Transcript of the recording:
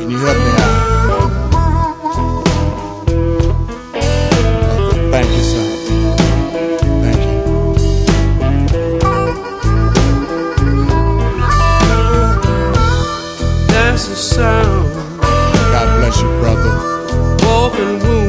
Can you help me out? Thank you, sir. Thank you. There's a sound. God bless you, brother. Broken wound.